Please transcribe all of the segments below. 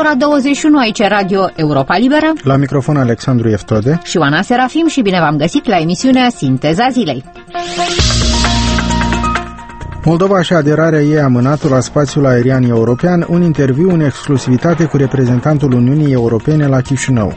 ora 21 aici Radio Europa Liberă. La microfon Alexandru Eftode și Oana Serafim și bine v-am găsit la emisiunea Sinteza Zilei. Moldova și aderarea ei amânată la spațiul aerian european, un interviu în exclusivitate cu reprezentantul Uniunii Europene la Chișinău.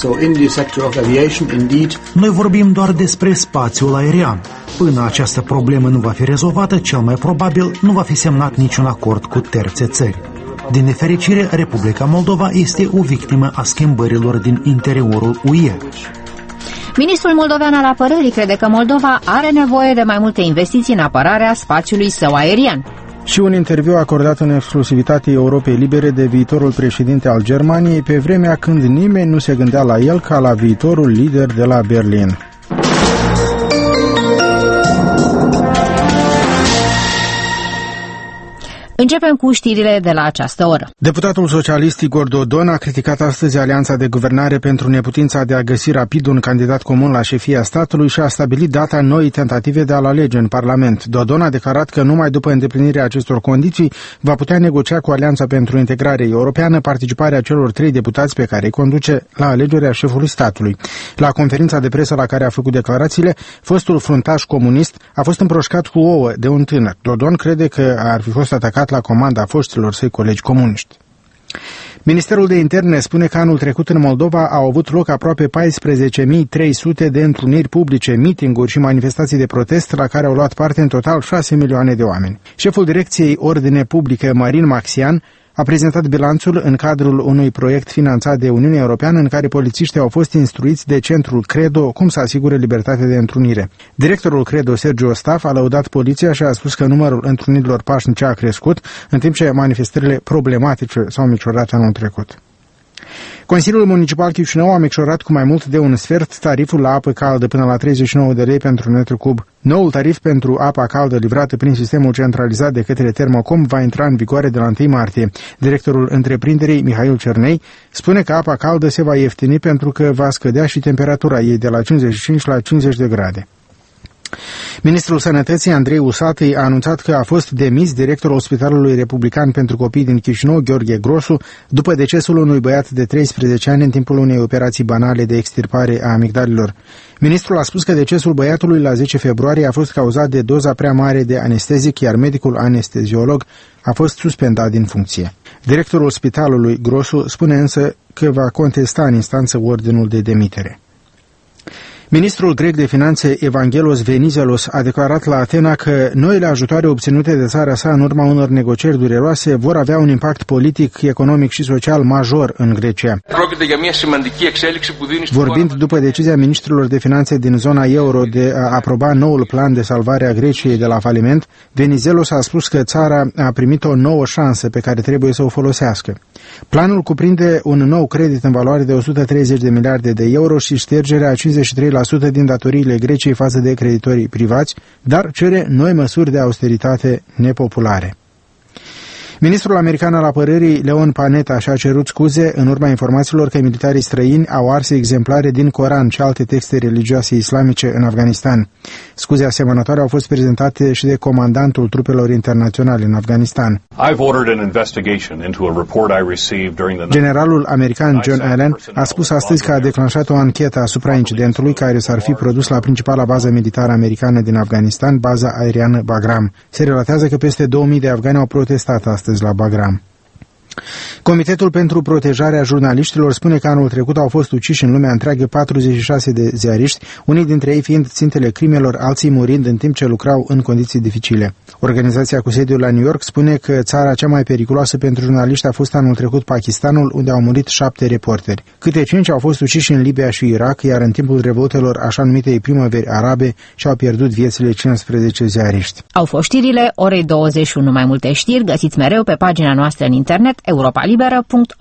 Noi vorbim doar despre spațiul aerian. Până această problemă nu va fi rezolvată, cel mai probabil nu va fi semnat niciun acord cu terțe țări. Din nefericire, Republica Moldova este o victimă a schimbărilor din interiorul UE. Ministrul moldovean al apărării crede că Moldova are nevoie de mai multe investiții în apărarea spațiului său aerian. Și un interviu acordat în exclusivitate Europei Libere de viitorul președinte al Germaniei, pe vremea când nimeni nu se gândea la el ca la viitorul lider de la Berlin. Începem cu știrile de la această oră. Deputatul socialist Igor Dodon a criticat astăzi Alianța de Guvernare pentru neputința de a găsi rapid un candidat comun la șefia statului și a stabilit data noii tentative de a-l alege în Parlament. Dodon a declarat că numai după îndeplinirea acestor condiții va putea negocia cu Alianța pentru Integrare Europeană participarea celor 3 deputați pe care îi conduce la alegerea șefului statului. La conferința de presă la care a făcut declarațiile, fostul fruntaș comunist a fost împroșcat cu ouă de un tânăr. Dodon crede că ar fi fost atacat la comanda foștilor săi colegi comuniști. Ministerul de Interne spune că anul trecut în Moldova au avut loc aproape 14.300 de întruniri publice, mitinguri și manifestații de protest la care au luat parte în total 6 milioane de oameni. Șeful Direcției Ordine Publică, Marin Maxian, a prezentat bilanțul în cadrul unui proiect finanțat de Uniunea Europeană în care polițiștii au fost instruiți de centrul Credo cum să asigure libertatea de întrunire. Directorul Credo, Sergiu Ostaf, a lăudat poliția și a spus că numărul întrunirilor pașnice a crescut, în timp ce manifestările problematice s-au micșorat anul trecut. Consiliul Municipal Chișinău a micșorat cu mai mult de un sfert tariful la apă caldă până la 39 de lei pentru metru cub. Noul tarif pentru apa caldă livrată prin sistemul centralizat de către Termocom va intra în vigoare de la 1 martie. Directorul întreprinderii, Mihail Cernei, spune că apa caldă se va ieftini pentru că va scădea și temperatura ei de la 55 la 50 de grade. Ministrul Sănătății, Andrei Usatăi, a anunțat că a fost demis directorul Spitalului Republican pentru Copii din Chișinău, Gheorghe Grosu, după decesul unui băiat de 13 ani în timpul unei operații banale de extirpare a amigdalilor. Ministrul a spus că decesul băiatului la 10 februarie a fost cauzat de doza prea mare de anestezic, iar medicul anesteziolog a fost suspendat din funcție. Directorul Spitalului Grosu spune însă că va contesta în instanță ordinul de demitere. Ministrul grec de finanțe Evangelos Venizelos a declarat la Atena că noile ajutoare obținute de țara sa în urma unor negocieri dureroase vor avea un impact politic, economic și social major în Grecia. Vorbind după decizia ministrilor de finanțe din zona euro de a aproba noul plan de salvare a Greciei de la faliment, Venizelos a spus că țara a primit o nouă șansă pe care trebuie să o folosească. Planul cuprinde un nou credit în valoare de 130 de miliarde de euro și ștergerea 53% din datoriile Greciei față de creditorii privați, dar cere noi măsuri de austeritate nepopulare. Ministrul american al apărării, Leon Panetta, și-a cerut scuze în urma informațiilor că militarii străini au ars exemplare din Coran și alte texte religioase islamice în Afganistan. Scuze asemănătoare au fost prezentate și de comandantul trupelor internaționale în Afganistan. Generalul american John Allen a spus astăzi că a declanșat o anchetă asupra incidentului care s-ar fi produs la principala bază militară americană din Afganistan, baza aeriană Bagram. Se relatează că peste 2000 de afgani au protestat astăzi la Bagram. Comitetul pentru protejarea jurnaliștilor spune că anul trecut au fost uciși în lumea întreagă 46 de ziariști, unii dintre ei fiind țintele crimelor, alții murind în timp ce lucrau în condiții dificile. Organizația cu sediul la New York spune că țara cea mai periculoasă pentru jurnaliști a fost anul trecut Pakistanul, unde au murit 7 reporteri. Câte 5 au fost uciși în Libia și Irak, iar în timpul revoltelor așa numitei primăveri arabe și-au pierdut viețile 15 ziariști. Au fost știrile orei 21. Mai multe știri găsiți mereu pe pagina noastră în internet europalibera.org.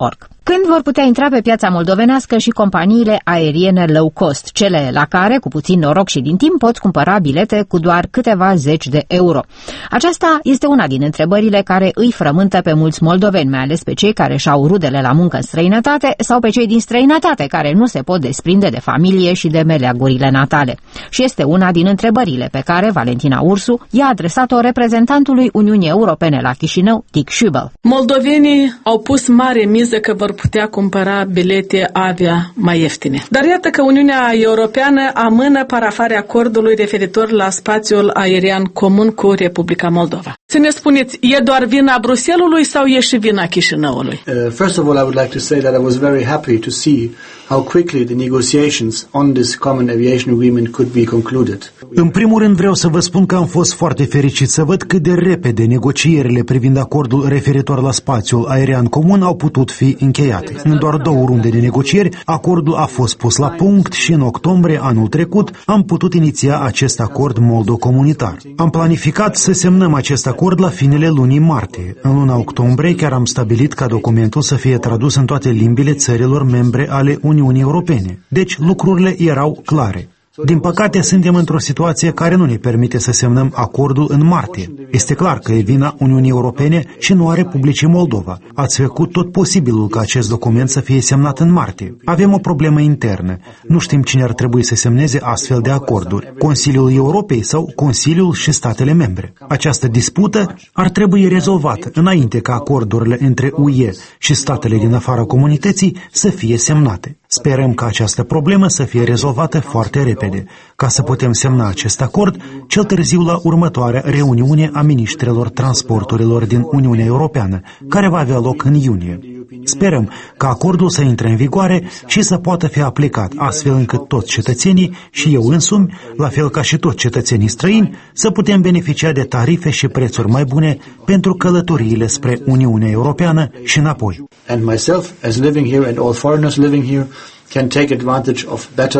Când vor putea intra pe piața moldovenească și companiile aeriene low cost, cele la care, cu puțin noroc și din timp, poți cumpăra bilete cu doar câteva zeci de euro? Aceasta este una din întrebările care îi frământă pe mulți moldoveni, mai ales pe cei care și-au rudele la muncă în străinătate sau pe cei din străinătate care nu se pot desprinde de familie și de meleagurile natale. Și este una din întrebările pe care Valentina Ursu i-a adresat-o reprezentantului Uniunii Europene la Chișinău, Dick Schubel. Moldovenii au pus mare miză că vor putea cumpăra bilete avia mai ieftine. Dar iată că Uniunea Europeană amână parafarea acordului referitor la spațiul aerian comun cu Republica Moldova. Să ne spuneți, e doar vina Bruxellesului sau e și vina Chișinăului? First of all, I would like to say that I was very happy to see how quickly the negotiations on this common aviation agreement could be concluded. În primul rând vreau să vă spun că am fost foarte fericit să văd cât de repede negocierile privind acordul referitor la spațiul aerian comun au putut fi încheiate. În doar 2 runde de negocieri, acordul a fost pus la punct și în octombrie anul trecut am putut iniția acest acord moldo-comunitar. Am planificat să semnăm acest acord la finele lunii martie. În luna octombrie chiar am stabilit ca documentul să fie tradus în toate limbile țărilor membre ale Uniunii Europene. Deci lucrurile erau clare. Din păcate, suntem într-o situație care nu ne permite să semnăm acordul în martie. Este clar că e vina Uniunii Europene și nu a Republicii Moldova. Ați făcut tot posibilul ca acest document să fie semnat în martie. Avem o problemă internă. Nu știm cine ar trebui să semneze astfel de acorduri. Consiliul Europei sau Consiliul și statele membre. Această dispută ar trebui rezolvată înainte ca acordurile între UE și statele din afara comunității să fie semnate. Sperăm ca această problemă să fie rezolvată foarte repede, ca să putem semna acest acord cel târziu la următoarea reuniune a miniștrilor transporturilor din Uniunea Europeană, care va avea loc în iunie. Sperăm ca acordul să intre în vigoare și să poată fi aplicat, astfel încât toți cetățenii și eu însumi, la fel ca și toți cetățenii străini, să putem beneficia de tarife și prețuri mai bune pentru călătoriile spre Uniunea Europeană și înapoi. And myself, as living here and all foreigners living here, can take advantage of better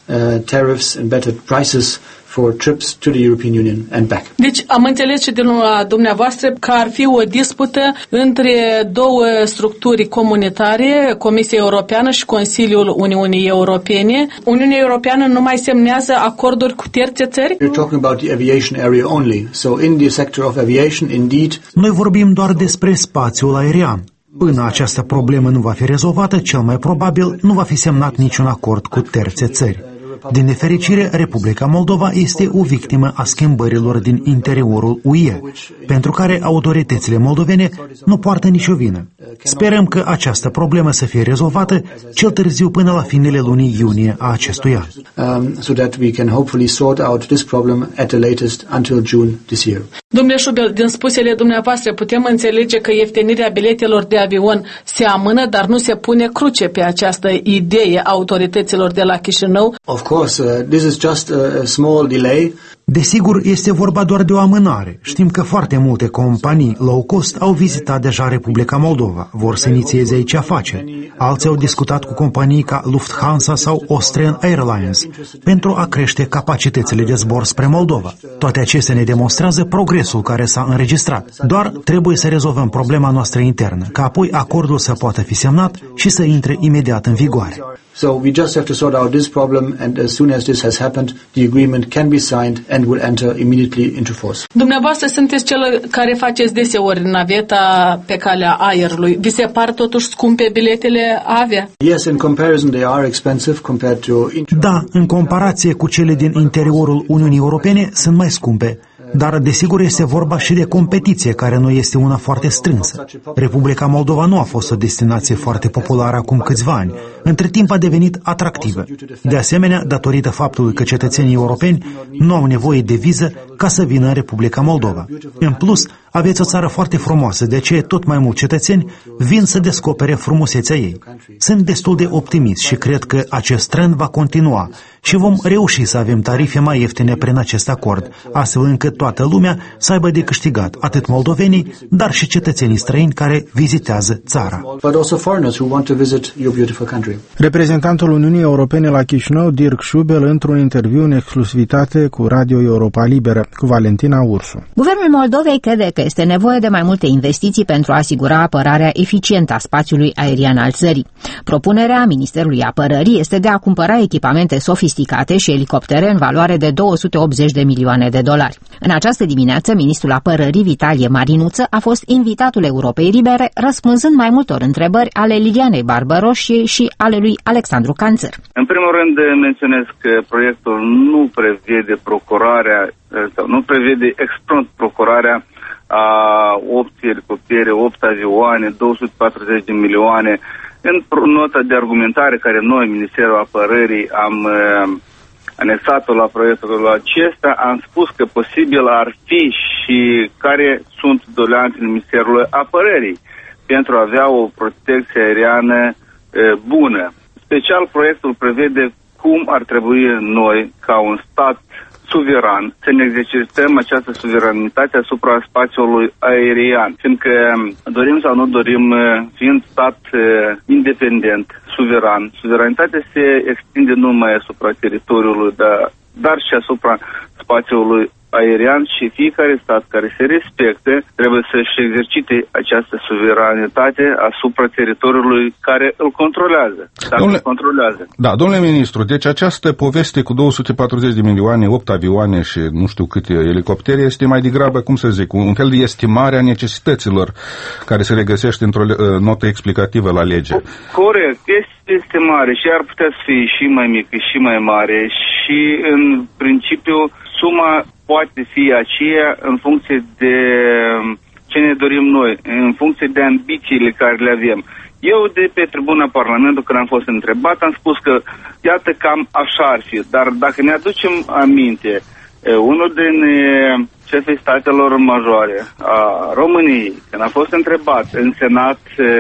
tariffs and better prices for trips to the European Union and back. Deci am înțeles și din dumneavoastră că ar fi o dispută între 2 structuri comunitare, Comisia Europeană și Consiliul Uniunii Europene. Uniunea Europeană nu mai semnează acorduri cu terțe țări? We're talking about the aviation area only. So in the sector of aviation, indeed. Noi vorbim doar despre spațiul aerian. Până această problemă nu va fi rezolvată, cel mai probabil nu va fi semnat niciun acord cu terțe țări. Din nefericire, Republica Moldova este o victimă a schimbărilor din interiorul UE, pentru care autoritățile moldovene nu poartă nicio vină. Sperăm că această problemă să fie rezolvată cel târziu până la finele lunii iunie a acestui an. So that we can hopefully sort out this problem at the latest until June this year. Domnule Schubel, din spusele dumneavoastră putem înțelege că ieftinirea biletelor de avion se amână, dar nu se pune cruce pe această idee autorităților de la Chișinău. Of course, this is just a small delay. Desigur, este vorba doar de o amânare. Știm că foarte multe companii low cost au vizitat deja Republica Moldova, vor să inițieze aici afaceri. Alții au discutat cu companii ca Lufthansa sau Austrian Airlines pentru a crește capacitățile de zbor spre Moldova. Toate acestea ne demonstrează progresul care s-a înregistrat. Doar trebuie să rezolvăm problema noastră internă, ca apoi acordul să poată fi semnat și să intre imediat în vigoare. So we just have to sort out this problem, and as soon as this has happened, the agreement can be signed and will enter immediately into force. Dumneavoastră sunteți cel care faceți deseori naveta pe calea aerului. Vi se par totuși scumpe biletele avia? Yes, in comparison they are expensive compared to. Da, în comparație cu cele din interiorul Uniunii Europene sunt mai scumpe. Dar, desigur, este vorba și de competiție, care nu este una foarte strânsă. Republica Moldova nu a fost o destinație foarte populară acum câțiva ani. Între timp a devenit atractivă. De asemenea, datorită faptului că cetățenii europeni nu au nevoie de viză ca să vină în Republica Moldova. În plus, aveți o țară foarte frumoasă, de aceea tot mai mulți cetățeni vin să descopere frumusețea ei. Sunt destul de optimist și cred că acest trend va continua și vom reuși să avem tarife mai ieftine prin acest acord, astfel încât toată lumea să aibă de câștigat, atât moldovenii, dar și cetățenii străini care vizitează țara. Reprezentantul Uniunii Europene la Chișinău, Dirk Schubel, într-un interviu în exclusivitate cu Radio Europa Liberă. Liberă, cu Valentina Ursu. Guvernul Moldovei crede că este nevoie de mai multe investiții pentru a asigura apărarea eficientă a spațiului aerian al țării. Propunerea Ministerului Apărării este de a cumpăra echipamente sofisticate și elicoptere în valoare de 280 de milioane de dolari. În această dimineață, ministrul Apărării Vitalie Marinuță a fost invitatul Europei Libere, răspunzând mai multor întrebări ale Lilianei Barbaros și ale lui Alexandru Canțăr. În primul rând menționez că proiectul nu prevede procurarea sau nu prevede exprompt procurarea a 8 elicoptere, 8 avioane, 240 de milioane. În nota de argumentare care noi, Ministerul Apărării, am anexat-o la proiectul acesta, am spus că posibil ar fi și care sunt doleanțele Ministerului Apărării pentru a avea o protecție aeriană bună. Special, proiectul prevede cum ar trebui noi, ca un stat suveran, să ne exercităm această suveranitate asupra spațiului aerian. Fiindcă dorim sau nu dorim, fiind stat independent, suveran, suveranitatea se extinde nu numai asupra teritoriului, dar și asupra spațiului aerian și fiecare stat care se respecte trebuie să-și exercite această suveranitate asupra teritoriului care îl controlează. Domnule ministru, deci această poveste cu 240 de milioane, 8 avioane și nu știu câte elicoptere este mai degrabă, cum să zic, un fel de estimare a necesităților care se regăsește într-o notă explicativă la lege. Corect, este estimare și ar putea să fie și mai mică și mai mare și în principiu suma poate fi aceea în funcție de ce ne dorim noi, în funcție de ambițiile care le avem. Eu de pe tribuna Parlamentului, când am fost întrebat, am spus că iată cam așa ar fi, dar dacă ne aducem aminte, unul din șefii statelor majoare a României, când a fost întrebat în Senat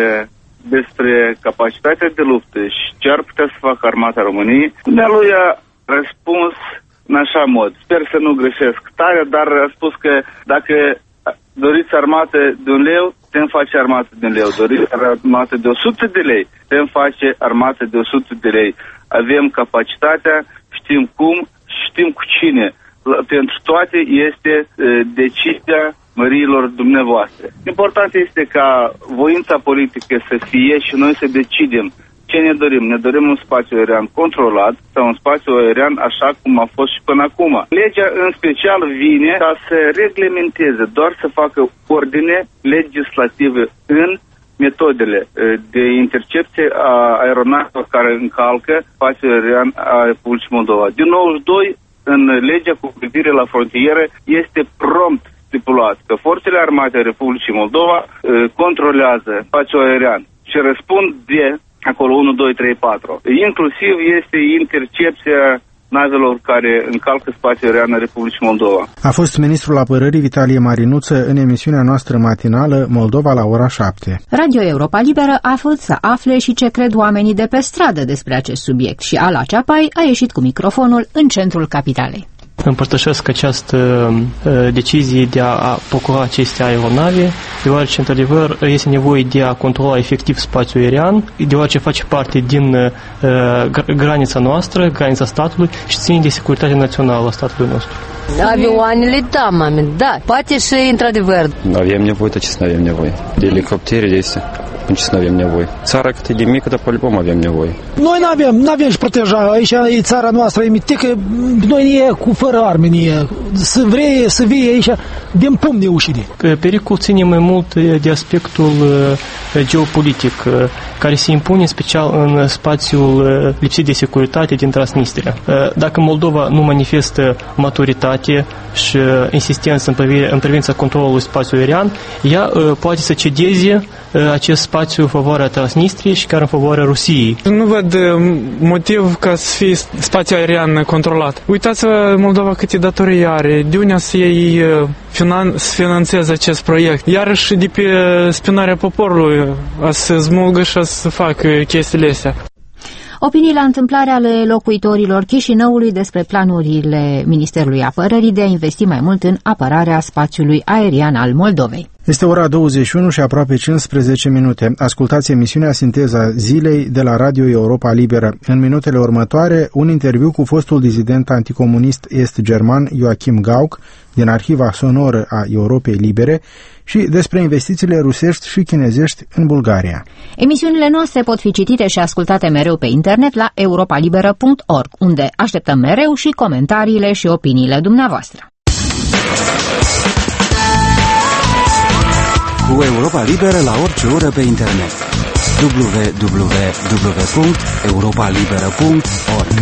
despre capacitatea de luptă și ce ar putea să facă Armata României, dumnealui a răspuns în așa mod. Sper să nu greșesc tare, dar a spus că dacă doriți armată de 1 leu, putem face armată de 1 leu. Doriți armată de 100 de lei, putem face armată de 100 de lei. Avem capacitatea, știm cum, știm cu cine. Pentru toate este decizia măriilor dumneavoastră. Important este ca voința politică să fie și noi să decidem ce ne dorim. Ne dorim un spațiu aerian controlat sau un spațiu aerian așa cum a fost și până acum. Legea în special vine ca să reglementeze, doar să facă ordine legislative în metodele de intercepție a aeronavelor care încalcă spațiul aerian a Republicii Moldova. Din 92, în legea cu privire la frontieră, este prompt stipulat că forțele armate a Republicii Moldova controlează spațiul aerian și răspund de acolo 1, 2, 3, 4. Inclusiv este intercepția navelor care încalcă spațiul aerian al Republicii Moldova. A fost ministrul apărării Vitalie Marinuță în emisiunea noastră matinală Moldova la ora 7. Radio Europa Liberă a fost să afle și ce cred oamenii de pe stradă despre acest subiect și Ala Ceapai a ieșit cu microfonul în centrul capitalei. Împărtășesc această decizie de a procura aceste aeronave, deoarece, într-adevăr, este nevoie de a controla efectiv spațiul aerian, deoarece face parte din granița noastră, granița statului și ține de securitatea națională a statului nostru. Avioanele, da, mame, da. Poate și, într-adevăr. Avem nevoie, dar ce avem nevoie? De elicoptere, de astea. Ce nu avem nevoie. Țara cât e de mică, dar по-любому avem nevoie. Noi nu avem și proteja. Aici e țara noastră, e mitică. Noi ne e cu fără arme, ne e. Să vrei să vii aici, din pumn ne ușide. Pericol ține mai mult de aspectul geopolitic, care se impune în special în spațiul lipsit de securitate din Transnistria. Dacă Moldova nu manifestă maturitate și insistență în privința controlului spațiului aerian, ea poate să cedeze acest spațiu în favoarea Transnistriei și chiar în favoarea Rusiei. Nu văd motiv ca să fie spațiu aerian controlat. Uitați-vă Moldova câte datorii are, de unde să ei să finanțeze acest proiect. Iarăși de pe spinarea poporului a să smulgă și a să facă chestiile astea. Opinii la întâmplare ale locuitorilor Chișinăului despre planurile Ministerului Apărării de a investi mai mult în apărarea spațiului aerian al Moldovei. Este ora 21 și aproape 15 minute. Ascultați emisiunea Sinteza Zilei de la Radio Europa Liberă. În minutele următoare, un interviu cu fostul dizident anticomunist est-german Joachim Gauck, din arhiva sonoră a Europei Libere și despre investițiile rusești și chinezești în Bulgaria. Emisiunile noastre pot fi citite și ascultate mereu pe internet la europalibera.org, unde așteptăm mereu și comentariile și opiniile dumneavoastră. Cu Europa Liberă la orice oră pe internet. www.europalibera.org.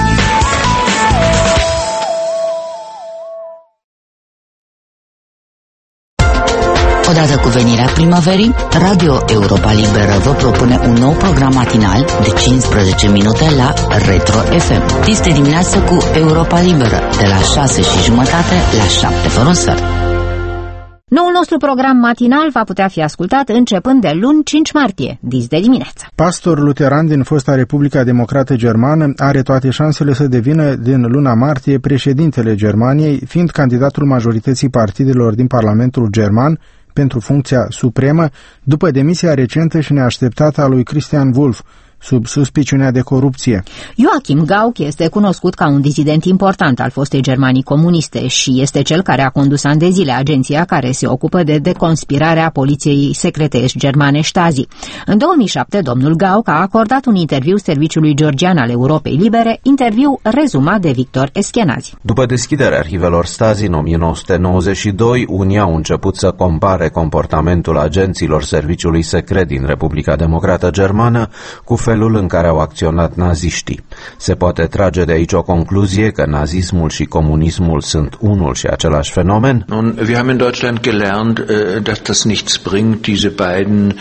Odată cu venirea primăverii, Radio Europa Liberă vă propune un nou program matinal de 15 minute la Retro FM. Este dimineață cu Europa Liberă, de la 6:30 la 7 fără un sfert. Noul nostru program matinal va putea fi ascultat începând de luni 5 martie, dis de dimineață. Pastor luteran din fosta Republica Democrată Germană are toate șansele să devină din luna martie președintele Germaniei, fiind candidatul majorității partidelor din Parlamentul German pentru funcția supremă, după demisia recentă și neașteptată a lui Christian Wulff, sub suspiciunea de corupție. Joachim Gauck este cunoscut ca un dizident important al fostei Germanii comuniste și este cel care a condus ani de zile agenția care se ocupă de deconspirarea poliției secrete germane Stasi. În 2007, domnul Gauck a acordat un interviu serviciului georgian al Europei Libere, interviu rezumat de Victor Eschenazi. După deschiderea arhivelor Stasi în 1992, unii au început să compare comportamentul agenților serviciului secret din Republica Democrată Germană cu felul în care au acționat naziștii. Se poate trage de aici o concluzie că nazismul și comunismul sunt unul și același fenomen? Nun, wir haben in Deutschland gelernt, dass das nichts bringt, diese beiden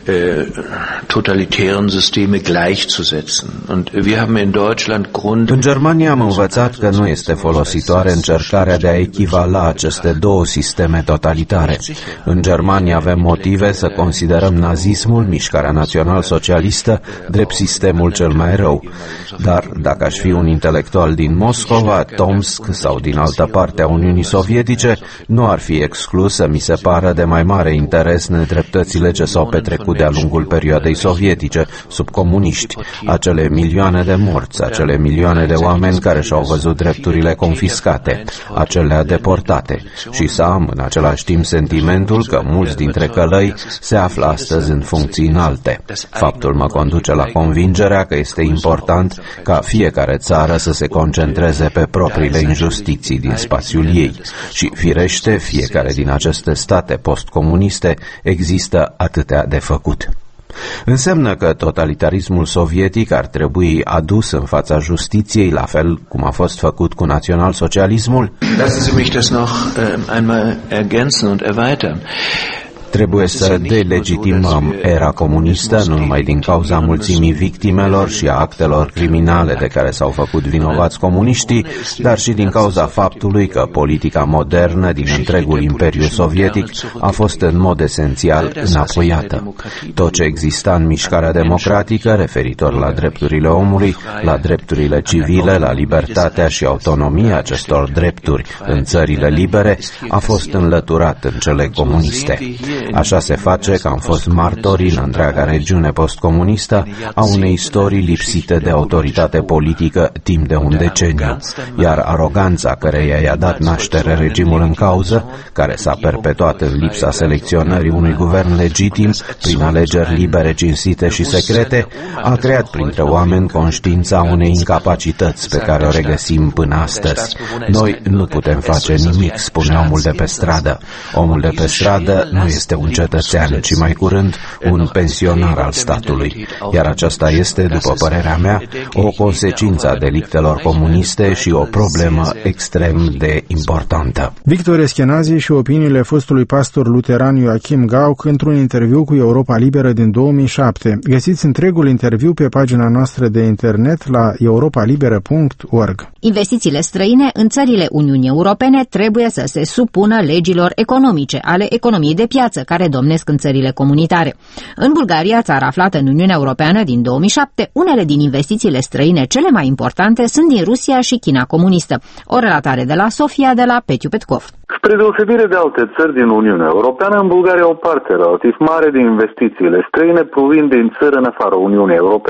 totalitären Systeme gleichzusetzen. Und wir haben in Deutschland În Germania am învățat că nu este folositoare încercarea de a echivala aceste două sisteme totalitare. În Germania avem motive să considerăm nazismul, mișcarea național-socialistă, drept sistemul cel mai rău. Dar dacă aș fi un intelectual din Moscova, Tomsk sau din altă parte a Uniunii Sovietice, nu ar fi exclus să mi se pară de mai mare interes nedreptățile ce s-au petrecut de-a lungul perioadei sovietice, sub comuniști, acele milioane de morți, acele milioane de oameni care și-au văzut drepturile confiscate, acelea deportate, și să am în același timp sentimentul că mulți dintre călăi se află astăzi în funcții înalte. Faptul mă conduce la convingerea că este important ca fiecare țară să se concentreze pe propriile injustiții din spațiul ei și, firește, fiecare din aceste state postcomuniste există atâtea de făcut. Înseamnă că totalitarismul sovietic ar trebui adus în fața justiției, la fel cum a fost făcut cu național-socialismul? Lassen Sie mich das noch einmal ergänzen und erweitern. Trebuie să delegitimăm era comunistă nu numai din cauza mulțimii victimelor și a actelor criminale de care s-au făcut vinovați comuniștii, dar și din cauza faptului că politica modernă din întregul Imperiu Sovietic a fost în mod esențial înapoiată. Tot ce exista în mișcarea democratică referitor la drepturile omului, la drepturile civile, la libertatea și autonomia acestor drepturi în țările libere, a fost înlăturat în cele comuniste. Așa se face că am fost martori în întreaga regiune postcomunistă a unei istorii lipsite de autoritate politică timp de un deceniu, iar aroganța căreia i-a dat naștere regimul în cauză, care s-a perpetuat în lipsa selecționării unui guvern legitim prin alegeri libere, cinstite și secrete, a creat printre oameni conștiința unei incapacități pe care o regăsim până astăzi. Noi nu putem face nimic, spune omul de pe stradă. Omul de pe stradă nu este un cetățean, ci mai curând un pensionar al statului. Iar aceasta este, după părerea mea, o consecință a delictelor comuniste și o problemă extrem de importantă. Victor Eschenazi și opiniile fostului pastor luteran Joachim Gauck într-un interviu cu Europa Liberă din 2007. Găsiți întregul interviu pe pagina noastră de internet la europalibera.org. Investițiile străine în țările Uniunii Europene trebuie să se supună legilor economice ale economiei de piață care domnesc în țările comunitare. În Bulgaria, țara aflată în Uniunea Europeană din 2007, unele din investițiile străine cele mai importante sunt din Rusia și China comunistă. O relatare de la Sofia, de la Petiu Petkov. Spre deosebire de alte țări din Uniunea Europeană, în Bulgaria o parte relativ mare din investițiile străine provin din țări în afara Uniunii Europene.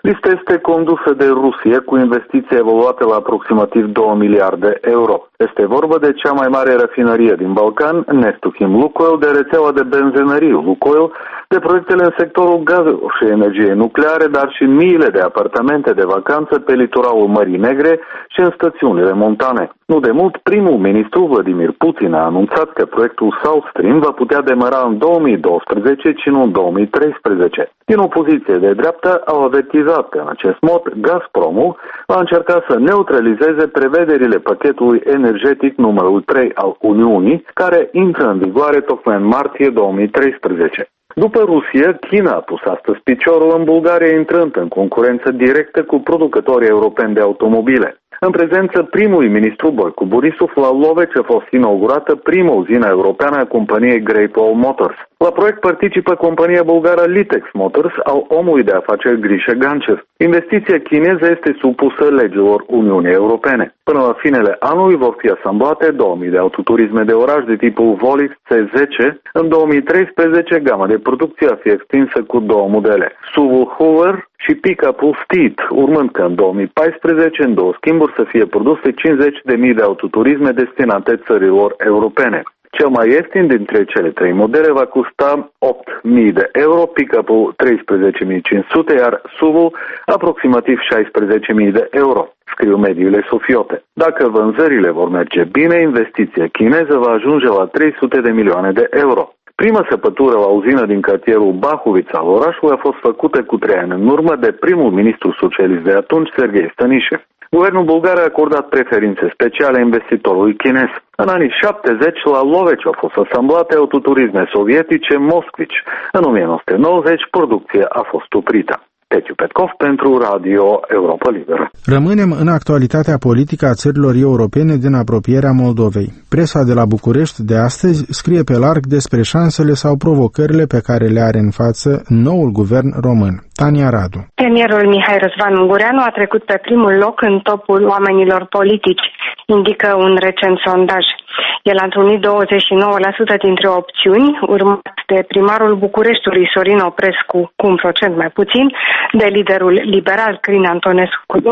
Lista este condusă de Rusia cu investiții evaluate la aproximativ 2 miliarde euro. Este vorba de cea mai mare rafinărie din Balcan, Nestuchim Lukoil, de rețeaua de benzinării Lukoil, de proiectele în sectorul gazelor și energiei nucleare, dar și miile de apartamente de vacanță pe litoralul Mării Negre și în stațiunile montane. Nu de mult, primul ministru Vladimir Putin a anunțat că proiectul South Stream va putea demara în 2012 și nu în 2013. Din opoziție de dreapta au avertizat că în acest mod Gazpromul va încerca să neutralizeze prevederile pachetului energetic numărul 3 al Uniunii, care intră în vigoare tocmai în martie 2013. După Rusia, China a pus astăzi piciorul în Bulgaria, intrând în concurență directă cu producătorii europeni de automobile. În prezență primului ministru Boicu Borisov, la Loveci a fost inaugurată prima uzină europeană a companiei Great Wall Motors. La proiect participă compania bulgară Litex Motors al omului de afaceri Grisha Gancev. Investiția chineză este supusă legilor Uniunii Europene. Până la finele anului vor fi asamblate 2000 de autoturisme de oraș de tipul Volix C10. În 2013, gama de producție a fi extinsă cu 2 modele, SUV Hoover și pick-up-ul Steed, urmând că în 2014, în 2 schimburi, să fie produse 50.000 de autoturisme destinate țărilor europene. Cel mai ieftin dintre cele 3 modele va costa 8.000 de euro, pick-up-ul 13.500, iar SUV-ul aproximativ 16.000 de euro, scriu mediile sofiote. Dacă vânzările vor merge bine, investiția chineză va ajunge la 300 de milioane de euro. Prima săpătură la uzină din cartierul Bahuvița al orașului a fost făcută cu 3 ani în urmă de primul ministru socialist de atunci, Serghei Stănișev. Guvernul bulgar a acordat preferințe speciale investitorului chinez. În anii 70, la Loveci au fost asamblate autoturisme sovietice Moskvici. În 1990, producția a fost oprită. Pețiu Petkov pentru Radio Europa Liberă. Rămânem în actualitatea politică a țărilor europene din apropierea Moldovei. Presa de la București de astăzi scrie pe larg despre șansele sau provocările pe care le are în față noul guvern român. Tania Radu. Premierul Mihai Răzvan Ungureanu a trecut pe primul loc în topul oamenilor politici, indică un recent sondaj. El a întrunit 29% dintre opțiuni, urmat de primarul Bucureștiului Sorin Oprescu cu 1% mai puțin, de liderul liberal Crin Antonescu cu 26%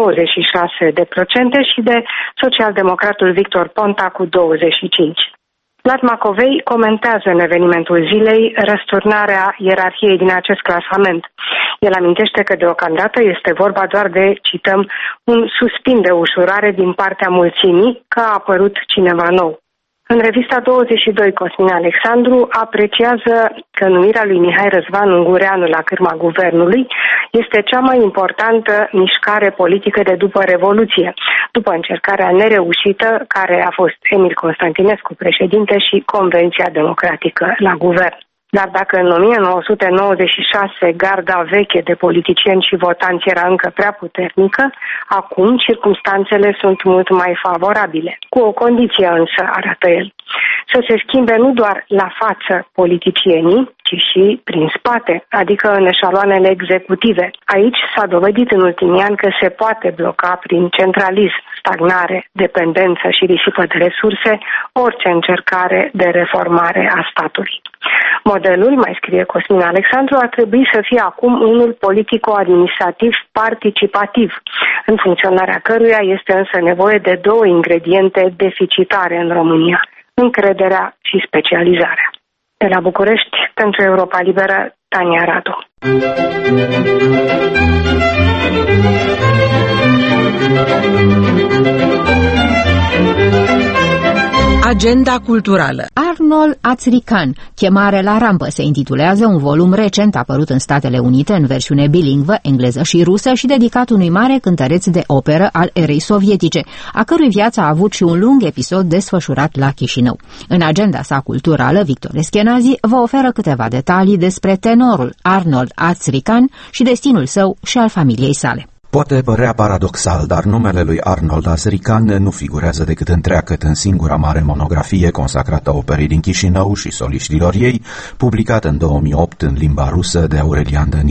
și de socialdemocratul Victor Ponta cu 25%. Vlad Macovei comentează în evenimentul zilei răsturnarea ierarhiei din acest clasament. El amintește că deocamdată este vorba doar de, cităm, un suspin de ușurare din partea mulțimii că a apărut cineva nou. În revista 22, Cosmin Alexandru apreciază că numirea lui Mihai Răzvan Ungureanu la cârma guvernului este cea mai importantă mișcare politică de după Revoluție, după încercarea nereușită care a fost Emil Constantinescu președinte și Convenția Democratică la guvern. Dar dacă în 1996 garda veche de politicieni și votanți era încă prea puternică, acum circumstanțele sunt mult mai favorabile. Cu o condiție însă, arată el, să se schimbe nu doar la față politicienii, ci și prin spate, adică în eșaloanele executive. Aici s-a dovedit în ultimii ani că se poate bloca prin centralism, stagnare, dependență și risipă de resurse orice încercare de reformare a statului. Modelul, mai scrie Cosmin Alexandru, ar trebui să fie acum unul politico-administrativ participativ, în funcționarea căruia este însă nevoie de 2 ingrediente deficitare în România: încrederea și specializarea. De la București, pentru Europa Liberă, Tania Radu. Agenda culturală. Arnold Ațrican, Chemare la rampă, se intitulează un volum recent apărut în Statele Unite în versiune bilingvă, engleză și rusă, și dedicat unui mare cântăreț de operă al erei sovietice, a cărui viață a avut și un lung episod desfășurat la Chișinău. În agenda sa culturală, Victor Eschenazi vă oferă câteva detalii despre tenorul Arnold Ațrican și destinul său și al familiei sale. Poate părea paradoxal, dar numele lui Arnold Ațrican nu figurează decât întreagăt în singura mare monografie consacrată operei din Chișinău și soliștilor ei, publicată în 2008 în limba rusă de Aurelian Danila.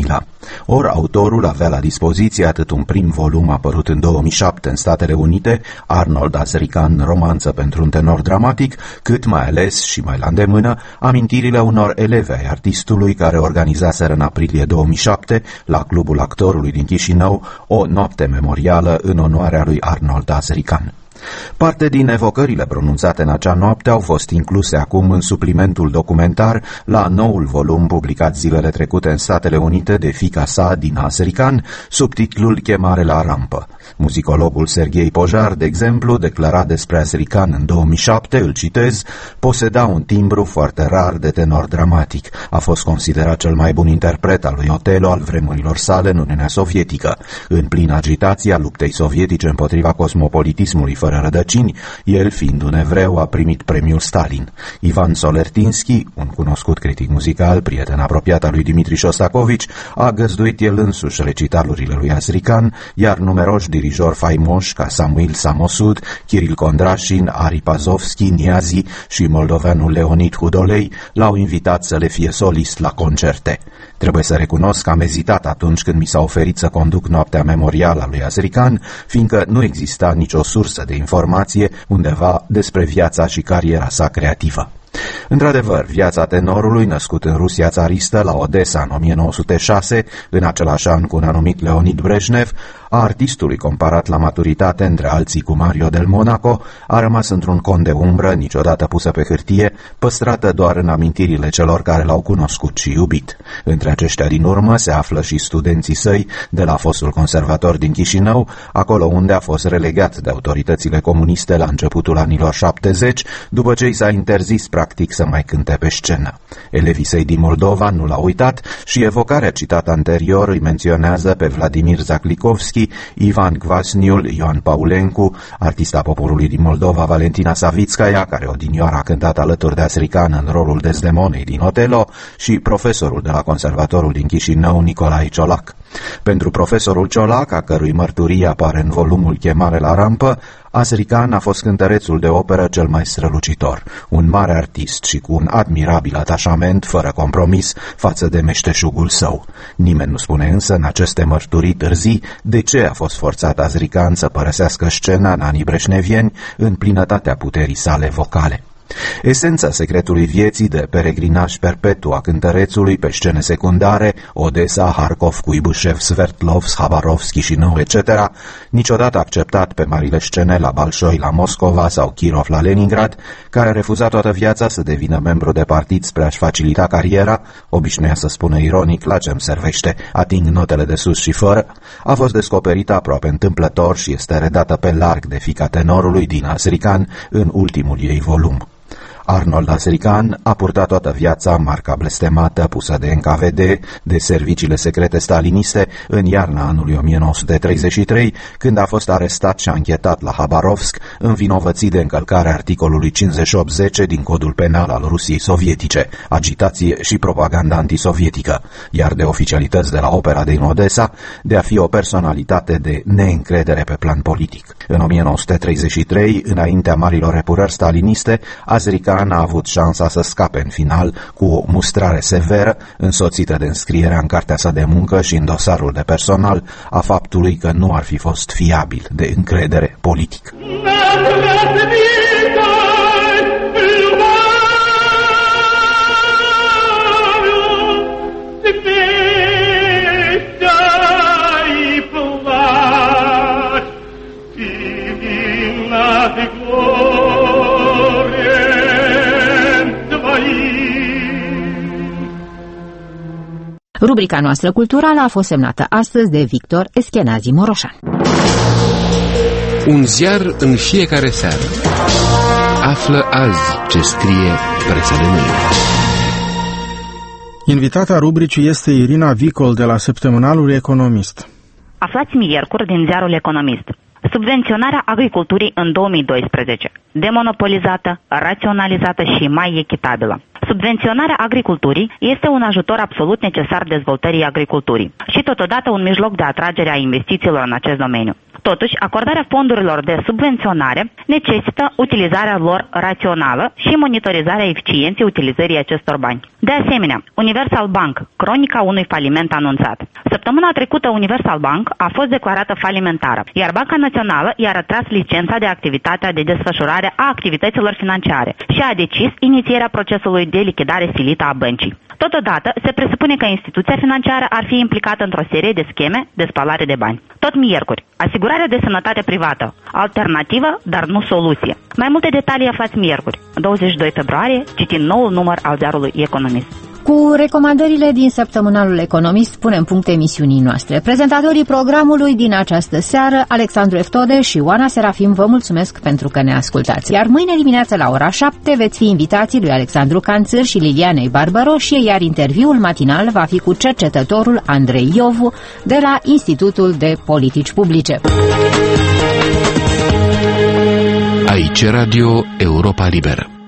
Ori autorul avea la dispoziție atât un prim volum apărut în 2007 în Statele Unite, Arnold Azrican, romanță pentru un tenor dramatic, cât mai ales și mai la îndemână amintirile unor elevi ai artistului care organizaseră în aprilie 2007 la Clubul Actorului din Chișinău o noapte memorială în onoarea lui Arnold Azrican. Parte din evocările pronunțate în acea noapte au fost incluse acum în suplimentul documentar la noul volum publicat zilele trecute în Statele Unite de fiica sa, Dina Azrican, sub titlul Chemare la rampă. Muzicologul Serghei Pojar, de exemplu, declara despre Azrican în 2007, îl citez, poseda un timbru foarte rar de tenor dramatic. A fost considerat cel mai bun interpret al lui Otello al vremurilor sale în Uniunea Sovietică. În plină agitație a luptei sovietice împotriva cosmopolitismului fără rădăcini, el, fiind un evreu, a primit premiul Stalin. Ivan Solertinski, un cunoscut critic muzical, prieten apropiat al lui Dimitri Shostakovich, a găzduit el însuși recitalurile lui Azrican, iar numeroși dirijori faimoși ca Samuil Samosud, Kiril Kondrashin, Ari Pazovski, Niazi și moldoveanul Leonid Hudolei l-au invitat să le fie solist la concerte. Trebuie să recunosc că am ezitat atunci când mi s-a oferit să conduc noaptea memorială a lui Azrican, fiindcă nu exista nicio sursă de informație undeva despre viața și cariera sa creativă. Într-adevăr, viața tenorului, născut în Rusia țaristă la Odessa în 1906, în același an cu un anumit Leonid Brejnev, a artistului comparat la maturitate între alții cu Mario del Monaco, a rămas într-un cont de umbră, niciodată pusă pe hârtie, păstrată doar în amintirile celor care l-au cunoscut și iubit. Între aceștia din urmă se află și studenții săi de la fostul conservator din Chișinău, acolo unde a fost relegat de autoritățile comuniste la începutul anilor 70, după ce i s-a interzis practic să mai cânte pe scenă. Elevii săi din Moldova nu l-au uitat și evocarea citată anterior îi menționează pe Vladimir Zaklikovski, Ivan Kvasniul, Ioan Paulencu, artista poporului din Moldova Valentina Savitskaya, care odinioară a cântat alături de Azrican în rolul Desdemonei din Otello, și profesorul de la Conservatorul din Chișinău, Nicolae Ciolac. Pentru profesorul Ciolac, a cărui mărturie apare în volumul Chemare la rampă, Azrican a fost cântărețul de operă cel mai strălucitor, un mare artist și cu un admirabil atașament, fără compromis, față de meșteșugul său. Nimeni nu spune însă în aceste mărturii târzii de ce a fost forțat Azrican să părăsească scena în anii breșnevieni în plinătatea puterii sale vocale. Esența secretului vieții de peregrinaj perpetu a cântărețului pe scene secundare, Odessa, Harkov, Kuibușev, Sverdlov, Khabarovsk, Chișinău, etc., niciodată acceptat pe marile scene la Balșoi, la Moscova sau Kirov, la Leningrad, care a refuzat toată viața să devină membru de partid spre a-și facilita cariera, obișnuia să spună ironic, la ce-mi servește, ating notele de sus și fără, a fost descoperită aproape întâmplător și este redată pe larg de fiica tenorului din Azrican în ultimul ei volum. Arnold Azrican a purtat toată viața marca blestemată pusă de NKVD, de serviciile secrete staliniste, în iarna anului 1933, când a fost arestat și anchetat la Khabarovsk, învinovățit de încălcarea articolului 5810 din Codul Penal al Rusiei Sovietice, agitație și propaganda antisovietică, iar de oficialități de la opera din Odessa, de a fi o personalitate de neîncredere pe plan politic. În 1933, înaintea marilor epurări staliniste, Azrican a avut șansa să scape în final cu o mustrare severă, însoțită de înscrierea în cartea sa de muncă și în dosarul de personal a faptului că nu ar fi fost fiabil de încredere politic. Rubrica noastră culturală a fost semnată astăzi de Victor Eschenazi Moroșan. Un ziar în fiecare seară. Află azi ce scrie presa de mâine. Invitata rubricii este Irina Vicol de la săptămânalul Economist. Aflați miercuri din ziarul Economist. Subvenționarea agriculturii în 2012. Demonopolizată, raționalizată și mai echitabilă. Subvenționarea agriculturii este un ajutor absolut necesar dezvoltării agriculturii și totodată un mijloc de atragere a investițiilor în acest domeniu. Totuși, acordarea fondurilor de subvenționare necesită utilizarea lor rațională și monitorizarea eficienței utilizării acestor bani. De asemenea, Universal Bank, cronica unui faliment anunțat. Săptămâna trecută Universal Bank a fost declarată falimentară, iar Banca Națională i-a retras licența de activitate de desfășurare a activităților financiare și a decis inițierea procesului de lichidare silită a băncii. Totodată, se presupune că instituția financiară ar fi implicată într-o serie de scheme de spălare de bani. Tot miercuri, asigurarea de sănătate privată, alternativă, dar nu soluție. Mai multe detalii aflați miercuri, 22 februarie, citind noul număr al ziarului Economist. Cu recomandările din săptămânalul Economist punem punct emisiunii noastre. Prezentatorii programului din această seară, Alexandru Eftode și Oana Serafim, vă mulțumesc pentru că ne ascultați. Iar mâine dimineață la ora 7 veți fi invitații lui Alexandru Canțâr și Lilianei Barbaroșie, iar interviul matinal va fi cu cercetătorul Andrei Iovu de la Institutul de Politici Publice. Aici Radio Europa Liberă.